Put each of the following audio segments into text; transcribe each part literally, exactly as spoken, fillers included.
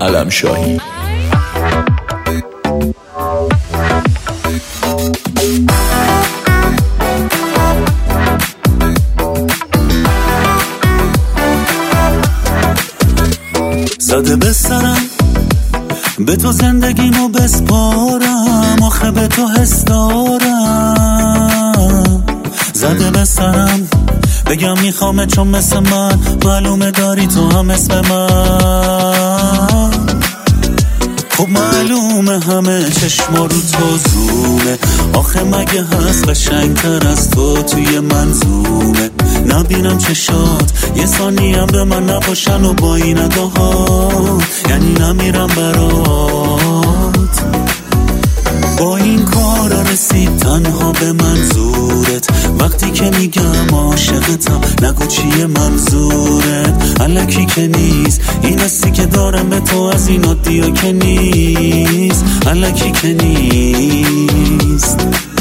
علم شاهی. زده به سرم به تو زندگیمو بسپارم، آخه به تو حس دارم. زده به سرم بگم میخوامه چون مثل من معلومه داری تو هم اسم من. خب معلومه همه چشما رو تو زومه، آخه مگه هست قشنگتر از تو توی منظومه. نبینم چشات یه ثانیه‌ام به من نباشن و با این اداهات، یعنی نمیرم برات. با این کارا رسید تنها به منظورت، وقتی که میگم عاشقتم نگو چیه منظورت. الکی که نیست این حسی که دارم به تو، از این عادیا که نیست، الکی که نیست.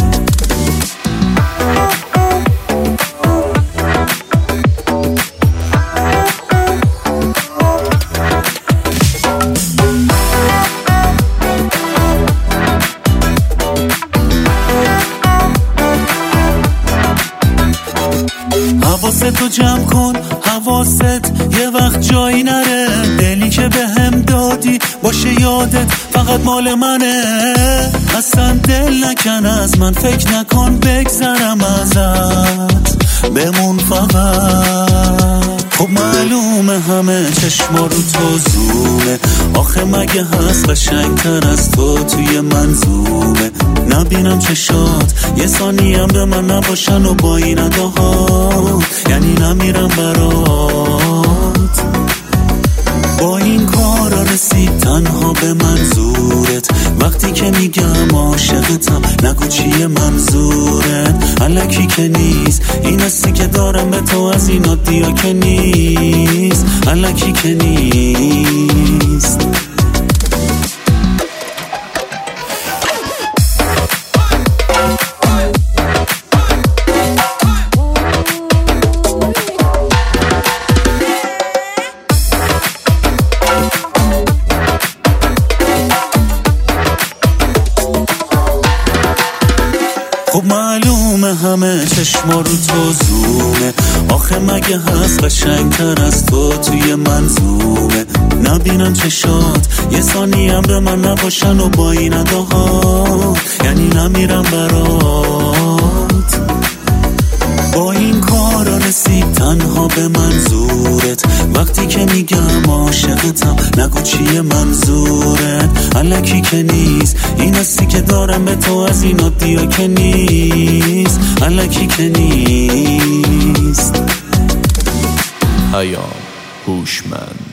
حواستو جمع کن، حواست یه وقت جایی نره، دلی که به هم دادی باشه یادت فقط مال منه. اصلا دل نکن از من، فکر نکن بگذرم ازت، بمون فقط. خب معلومه همه چشما رو تو زومه، آخه مگه هست قشنگتر از تو توی منظومه. نبینم چشات یه ثانیه‌ام به من نباشن و با این اداهات، یعنی نمیرم برات. با این کارا رسید تنها به منظورت، وقتی که میگم عاشقتم نگو چیه منظورت. الکی که نیست این حسی که دارم به تو، از این عادیا که نیست، الکی که نیست. خب معلومه همه چشما رو تو زومه، آخه مگه هست قشنگتر از تو توی منظومه. نبینم چشات یه ثانیه‌ام به من نباشن و با این اداهات، یعنی نمیرم برات. با این کارا رسید تنها به منظورت، وقتی که میگم عاشقتم نگو چیه منظورت. الکی که نیست این حسی که دارم به تو، از این عادیا که نیست، الکی که نیست. پیام هوشمند.